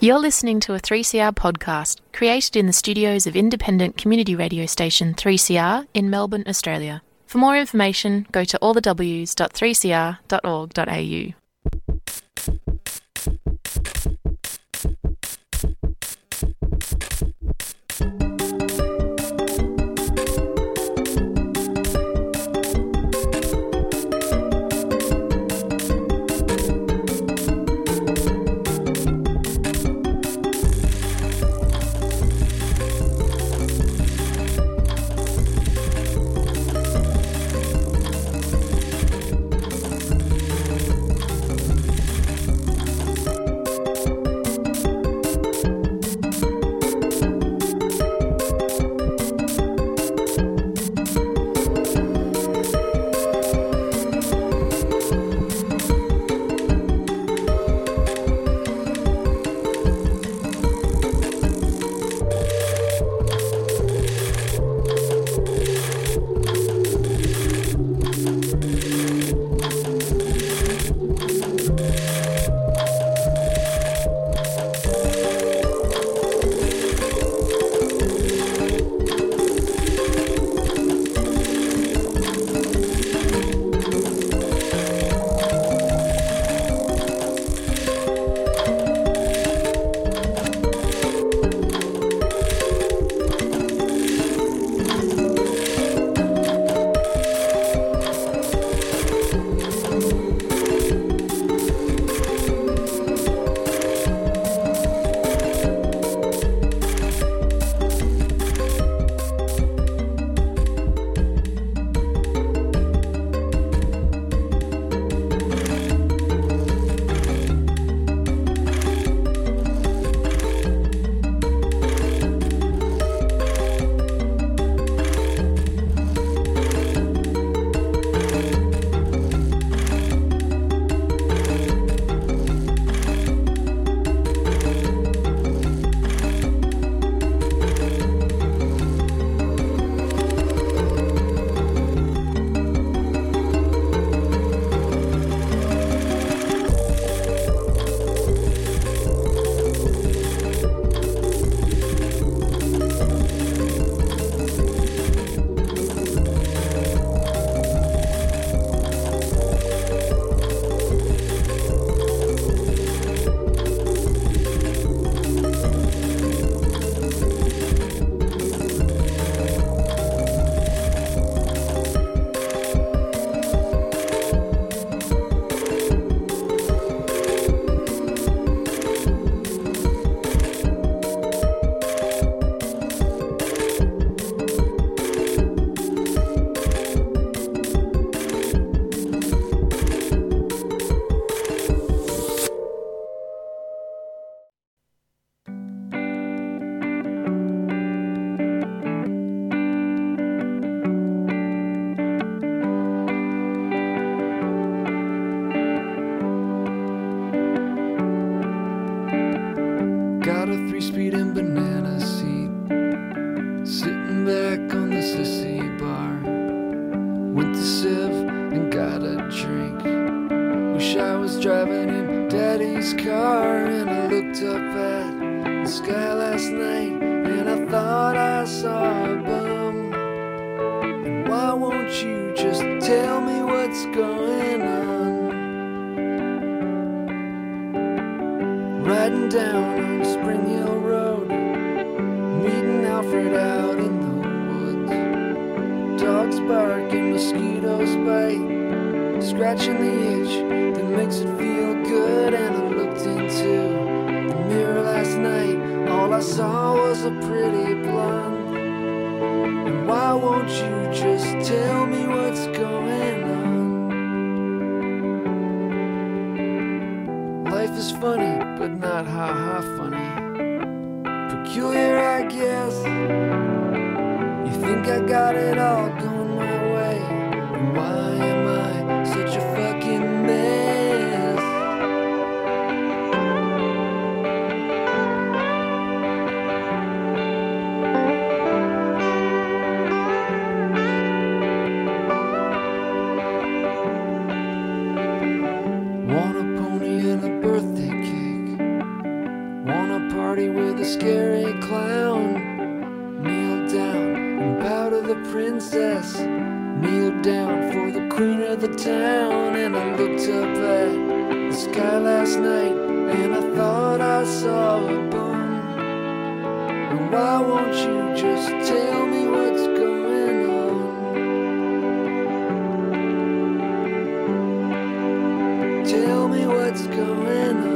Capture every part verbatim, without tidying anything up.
You're listening to a three C R podcast created in the studios of independent community radio station three C R in Melbourne, Australia. For more information, go to all the w s dot three c r dot org dot a u. Want a pony and a birthday cake. Want a party with a scary clown. Kneel down and bow to the princess. Kneel down for the queen of the town. And I looked up at the sky last night, and I thought I saw a bone. And why won't you just tell me what's going on? Tell me what's going on.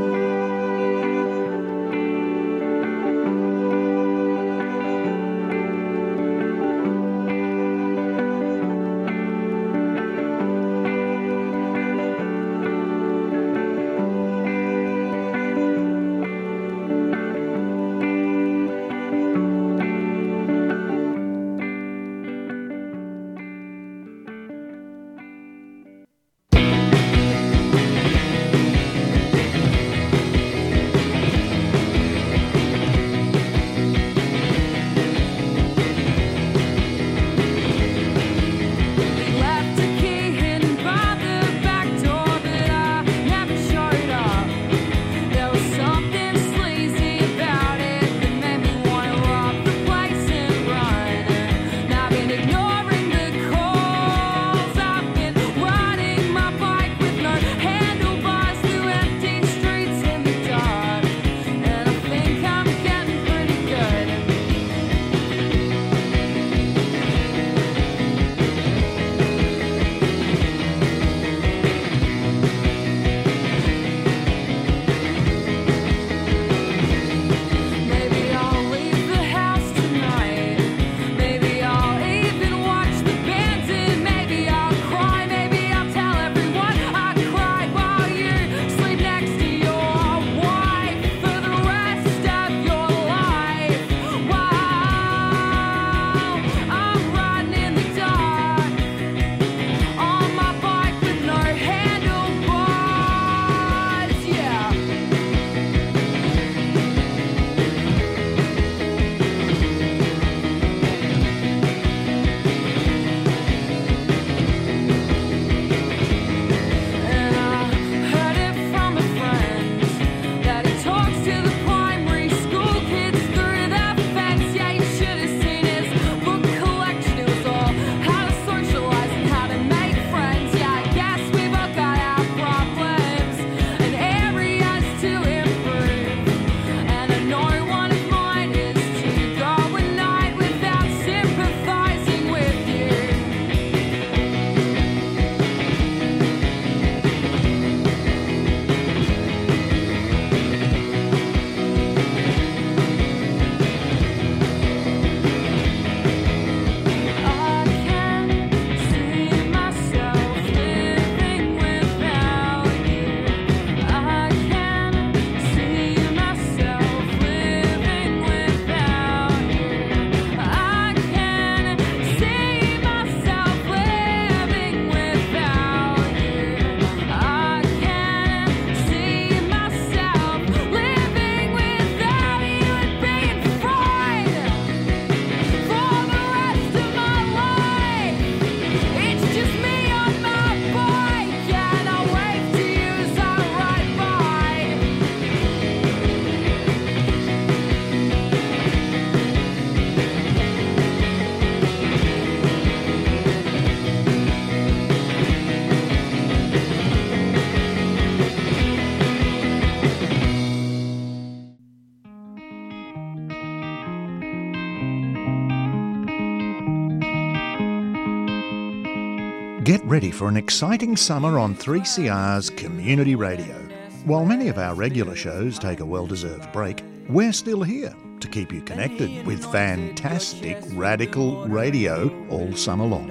Get ready for an exciting summer on three C R's Community Radio. While many of our regular shows take a well-deserved break, we're still here to keep you connected with fantastic radical radio all summer long.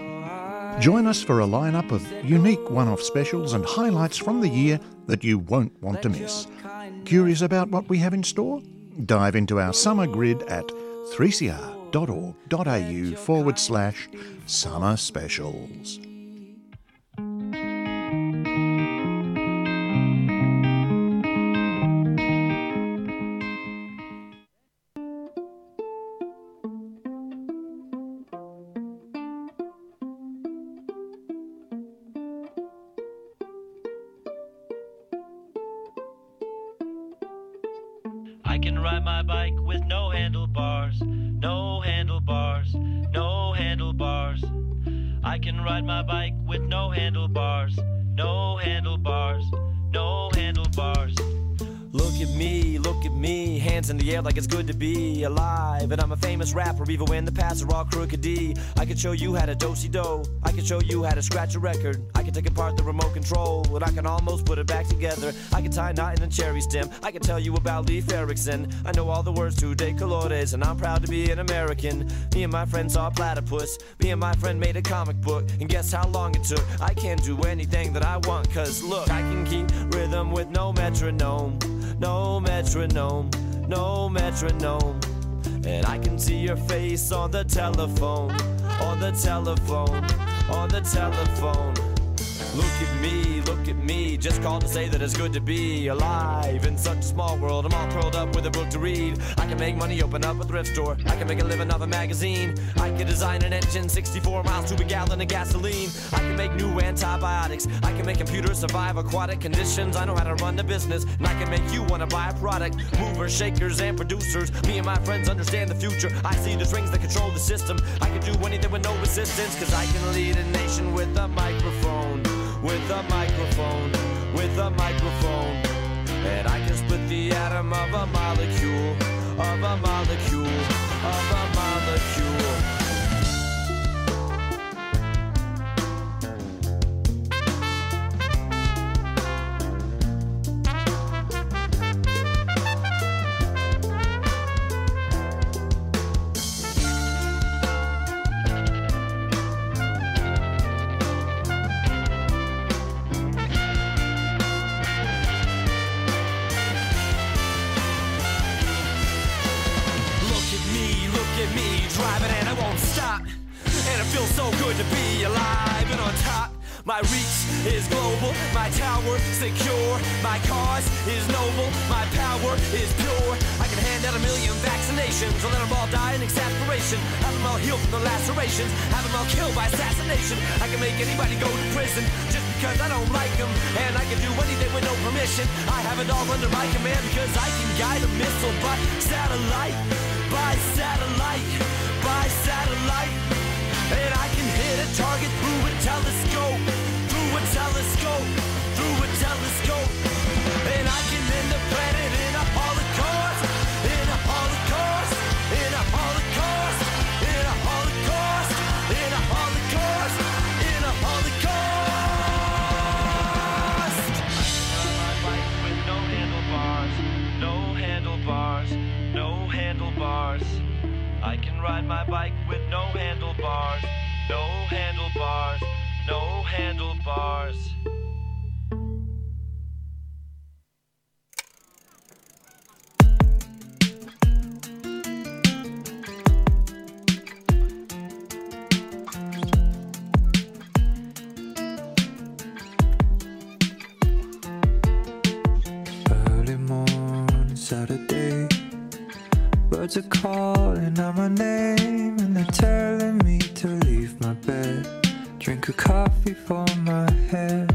Join us for a lineup of unique one-off specials and highlights from the year that you won't want to miss. Curious about what we have in store? Dive into our summer grid at three c r dot org dot a u forward slash summer specials. I I can ride my bike with no handlebars, no handlebars, no handlebars. I can ride my bike with no handlebars, no handlebars, no handlebars. Look at me, look at me, hands in the air like it's good to be alive. And I'm a famous rapper, even when the paths are all crooked D. I could show you how to do-si-do, I could show you how to scratch a record. I can take apart the remote control, and I can almost put it back together. I can tie a knot in a cherry stem, I can tell you about Leif Erikson. I know all the words to De Colores, and I'm proud to be an American. Me and my friend saw a platypus, me and my friend made a comic book, and guess how long it took? I can do anything that I want, cause look, I can keep rhythm with no metronome. No metronome, no metronome. And I can see your face on the telephone, on the telephone, on the telephone. Look at me, look at me, just called to say that it's good to be alive in such a small world. I'm all curled up with a book to read. I can make money, open up a thrift store. I can make a living off a magazine. I can design an engine, sixty-four miles to a gallon of gasoline. I can make new antibiotics. I can make computers survive aquatic conditions. I know how to run the business, and I can make you want to buy a product. Movers, shakers, and producers. Me and my friends understand the future. I see the strings that control the system. I can do anything with no resistance, cause I can lead a nation with a microphone. With a microphone, with a microphone. And I can split the atom of a molecule, of a molecule, of a molecule. So good to be alive and on top. My reach is global, my tower secure, my cause is noble, my power is pure. I can hand out a million vaccinations, or let them all die in exasperation. Have them all healed from the lacerations, have them all killed by assassination. I can make anybody go to prison just because I don't like them, and I can do anything with no permission. I have it all under my command because I can guide a missile by satellite, by satellite, by satellite. And I can hit a target through a telescope, through a telescope, through a telescope. And I can end the planet in a holocaust, in a holocaust, in a holocaust, in a holocaust, in a holocaust, in a holocaust. I can ride my bike with no handlebars, no handlebars, no handlebars. I can ride my bike with no handlebars, no handlebars, no handlebars. Early morning, Saturday. Birds are calling out my name, and they're telling me to leave my bed. Drink a coffee for my head.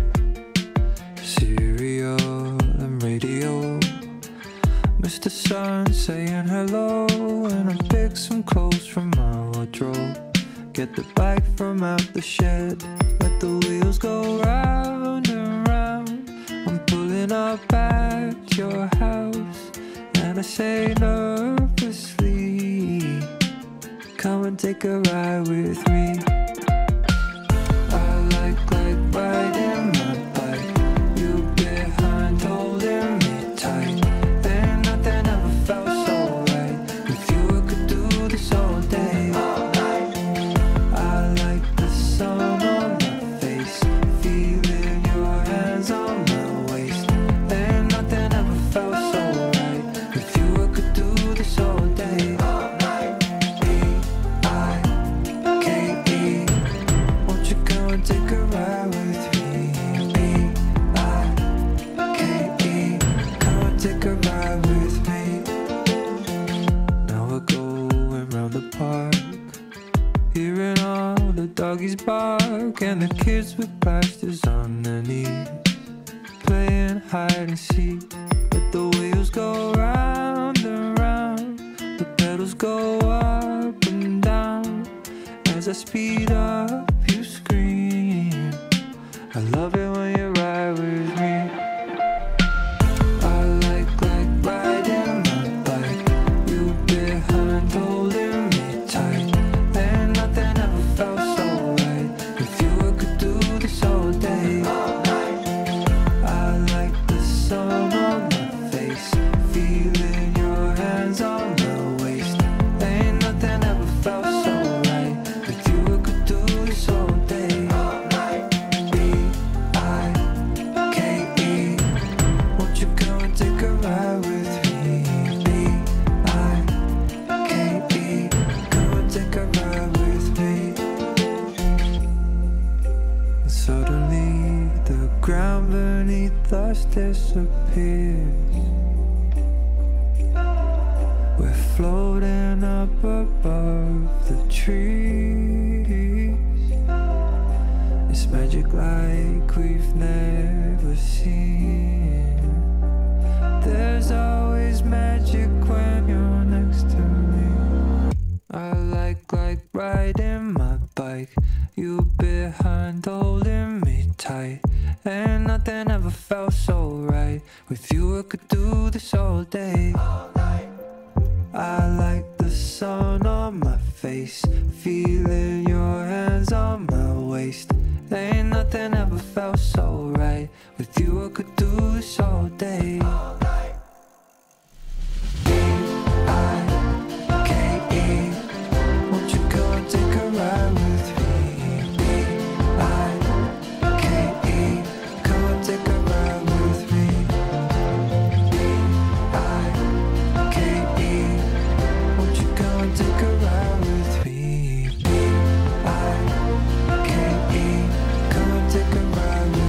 Cereal and radio. Mister Sun saying hello, and I pick some clothes from my wardrobe. Get the bike from out the shed. Let the wheels go round and round. I'm pulling up at your house, and I say nervously, come and take a ride with me. I like, like riding my bike. You behind holding me tight. Then nothing ever felt so right. With you I could do this all day, all night. I like the sun on my face, feeling your hands on my waist. Then nothing ever felt so right. With you I could do this all day, all night. B I K E, won't you come and take a ride with me? B I K E, come and take a ride with me. Now we're going round the park, hearing all the doggies bark, and the kids with plasters on their knees, playing hide and seek. Let the wheels go round and I speed up, you scream. I love it when you ride with me. I like, like riding my bike. You behind holding me tight. Ain't nothing ever felt so right. With you I could do this all day. I like the sun on my face, feeling your hands on my waist. Ain't nothing ever felt so right. With you I could do this all day. B I K E, won't you come and take a ride with me? B I K E, come and take a ride with me. And suddenly the ground beneath us disappears. We're floating up above the trees. It's magic like we've never seen. There's always magic when you're next to me. I like, like riding my bike. You behind holding me tight. Ain't nothing ever felt so right. With you I could do this all day. I like the sun on my face, feeling your hands on my waist. Ain't nothing ever felt so right. With you I could do this all day. B I K E, won't you come and take a ride with me? B I K E, come and take a ride with me. B I K E, won't you come and take a ride with me? B I K E, come and take a ride with me.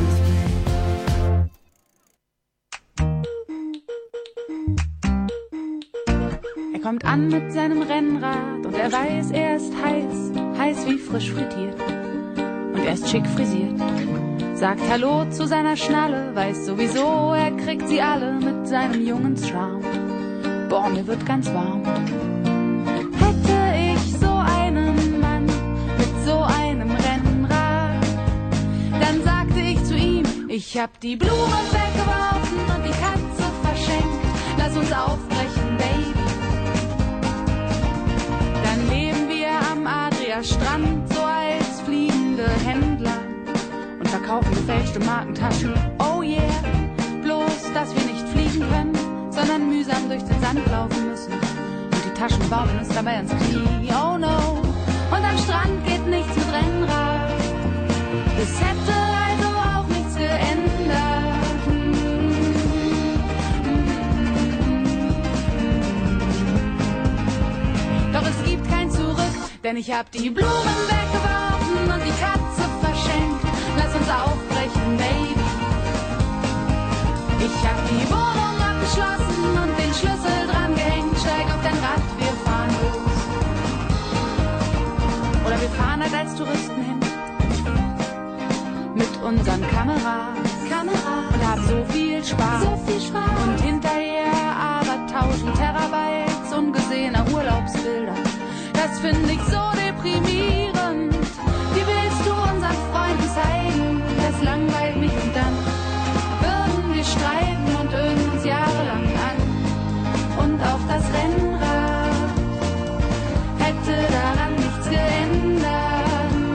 Er kommt an mit seinem Rennrad und er weiß, er ist heiß, heiß wie frisch frittiert. Und er ist schick frisiert, sagt Hallo zu seiner Schnalle, weiß sowieso, er kriegt sie alle mit seinem Jungenscharme. Boah, mir wird ganz warm. Hätte ich so einen Mann mit so einem Rennrad, dann sagte ich zu ihm, ich hab die Blumen weggeworfen und die Katze verschenkt. Lass uns aufbrechen, Baby. Dann leben wir am Adria-Strand, so als fliegende Händler und verkaufen gefälschte Markentaschen. Oh yeah, bloß, dass wir nicht fliegen können, sondern mühsam durch den Sand laufen müssen. Und die Taschen baumeln uns dabei ins Knie. Oh no, und am Strand geht nichts mit Rennrad. Es hätte also auch nichts geändert. Doch es gibt kein Zurück, denn ich hab die Blumen weggeworfen und die Katze verschenkt. Lass uns aufbrechen, Baby. Ich hab die Wohnung abgeschlossen und den Schlüssel dran gehängt. Steig auf dein Rad, wir fahren los. Oder wir fahren halt als Touristen hin. Mit unseren Kameras, Kameras. Und haben so viel Spaß. So viel Spaß. Und hinterher aber tausend Terabytes ungesehener Urlaubsbilder. Das finde ich so deprimierend. Wie willst du unseren Freunden zeigen? Das langweilt mich und dann würden wir streiten und öden uns jahrelang an. Und auch das Rennrad hätte daran nichts geändert.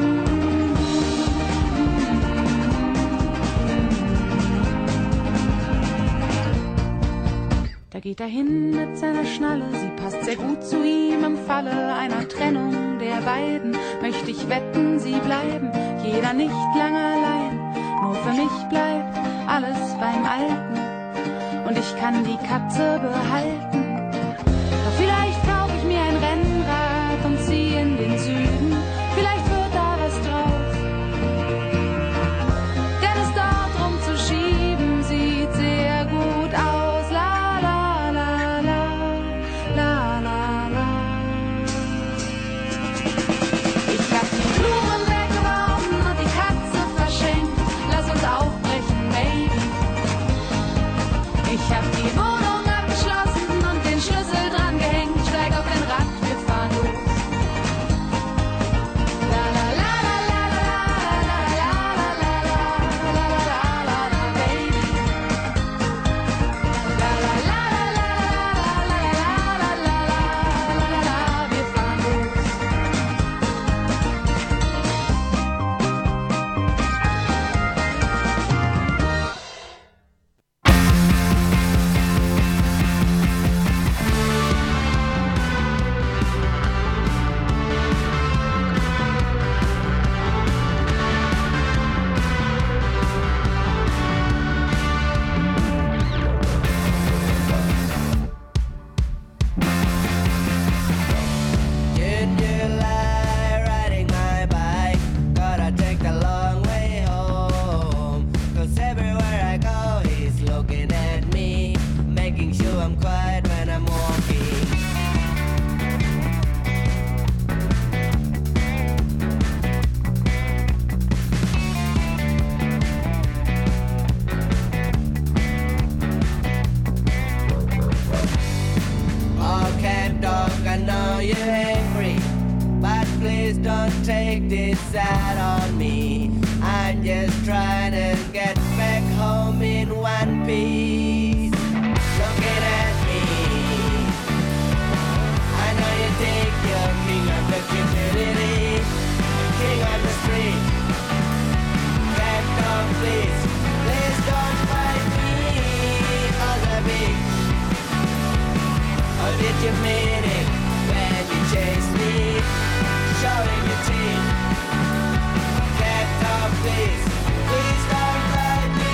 Da geht er hin mit seiner Schnalle, sie passt sehr gut zu ihm. Im Falle einer Trennung der beiden möchte ich wetten, sie bleiben, jeder nicht lange allein. Nur für mich bleibt alles beim Alten und ich kann die Katze behalten. Doch vielleicht kaufe ich mir ein Rennrad und ziehe in den Süden, vielleicht wird da was draus. Denn es dort rumzuschieben sieht sehr gut aus. La la la la, la la la. Ich hab die Blumen weggeworfen und die Katze verschenkt. Lass uns aufbrechen, Baby. Ich hab die Wohnung abgeschlossen und you're angry, but please don't take this out on me. I'm just trying to get back home in one piece. Looking at me, I know you think you're king of the community, king of the street. Back down, please, please don't fight me on the beach. Or did you mean it when you chased me, showing your teeth? Back down, please, please don't fight me.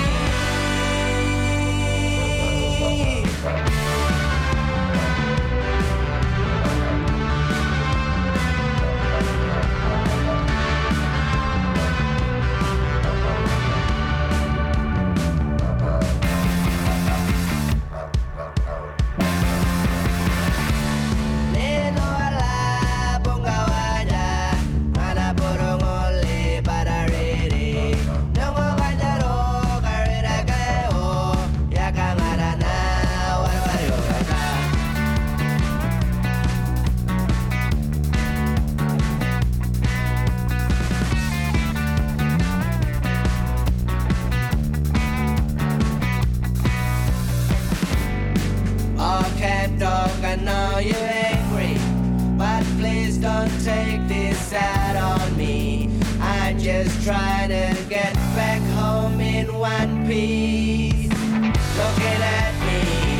I know you're angry, but please don't take this out on me. I'm just trying to get back home in one piece. Looking at me,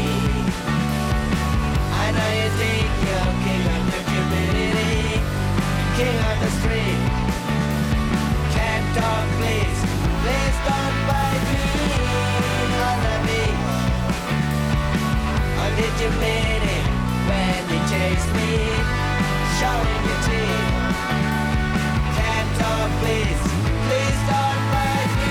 I know you think you're king of the community, king of the street. Can't talk, please, please don't bite me on the beach. Or did you mean it when you chased me, showing your teeth? Can't talk, please, please don't bite me.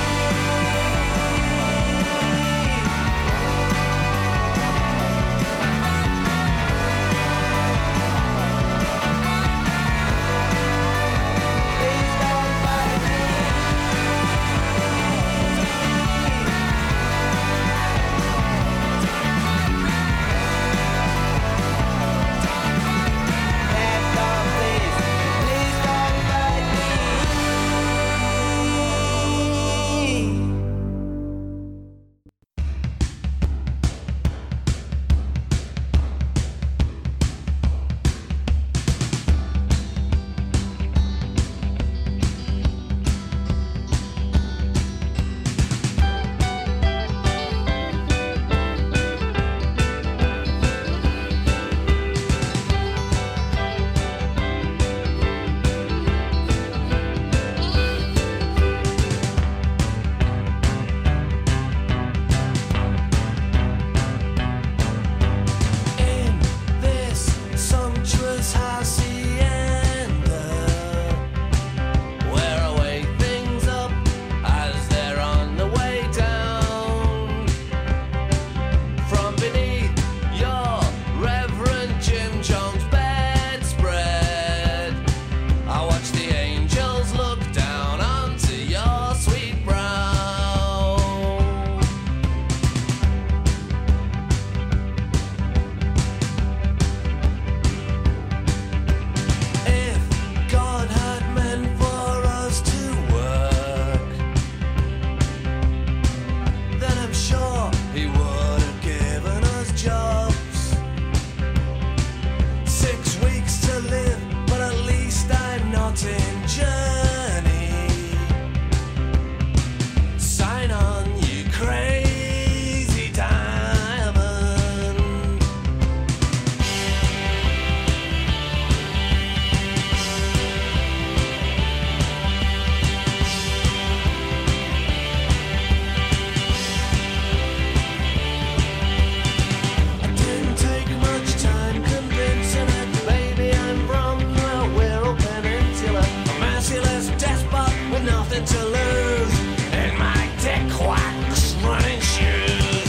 Please don't bite me. Can't talk, please, please don't bite me. In this sumptuous hacienda, where I wake things up as they're on the way down. From beneath your Reverend Jim Jones bedspread, I watch the angels look down onto your sweet brow. If God had meant for us to work, then I'm sure He would have given us jobs. Six weeks to live, but at least I'm not in journey. Sign on, you crazy diamond. I didn't take much time convincing it, baby. I'm from the Wirral Peninsula, a merciless despot with nothing to lose, in my dick wax running shoes.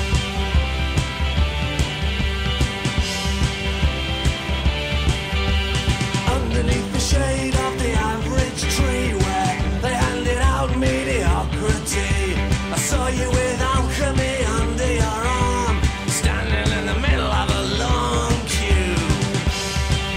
Underneath the shade of the average tree where they handed out mediocrity, I saw you with alchemy under your arm, standing in the middle of a long queue.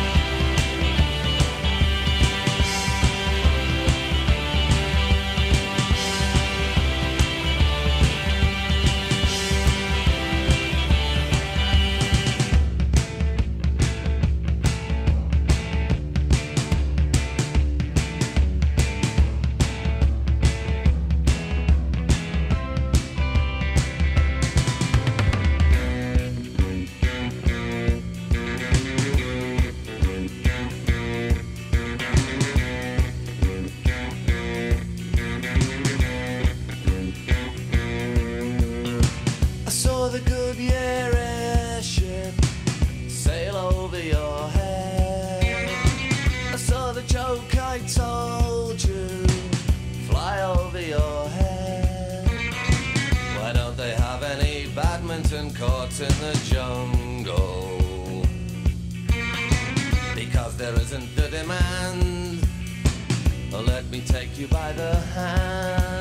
caught in the jungle. Because there isn't the demand, let me take you by the hand.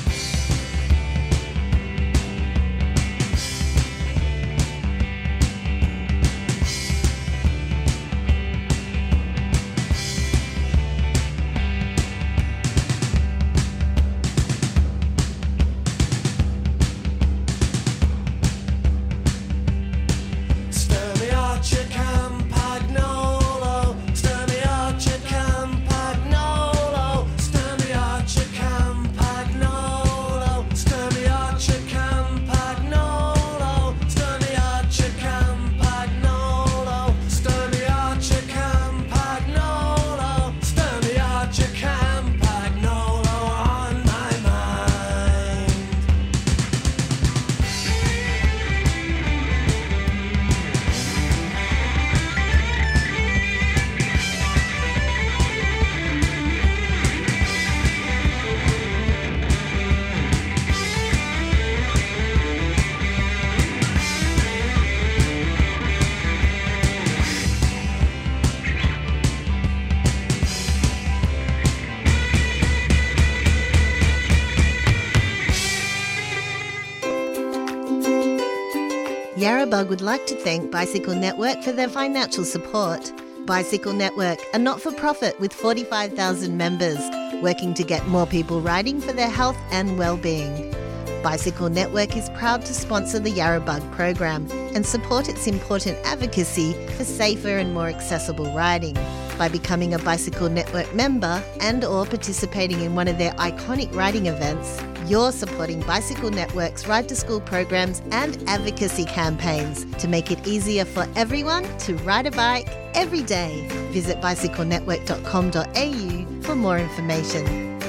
Yarrabug would like to thank Bicycle Network for their financial support. Bicycle Network, a not-for-profit with forty-five thousand members, working to get more people riding for their health and well-being. Bicycle Network is proud to sponsor the Yarrabug program and support its important advocacy for safer and more accessible riding. By becoming a Bicycle Network member and or participating in one of their iconic riding events, you're supporting Bicycle Network's Ride to School programs and advocacy campaigns to make it easier for everyone to ride a bike every day. Visit bicycle network dot com dot a u for more information.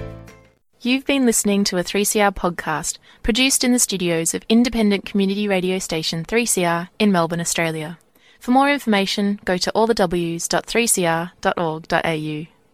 You've been listening to a three C R podcast produced in the studios of independent community radio station three C R in Melbourne, Australia. For more information, go to all the w s dot three c r dot org dot a u.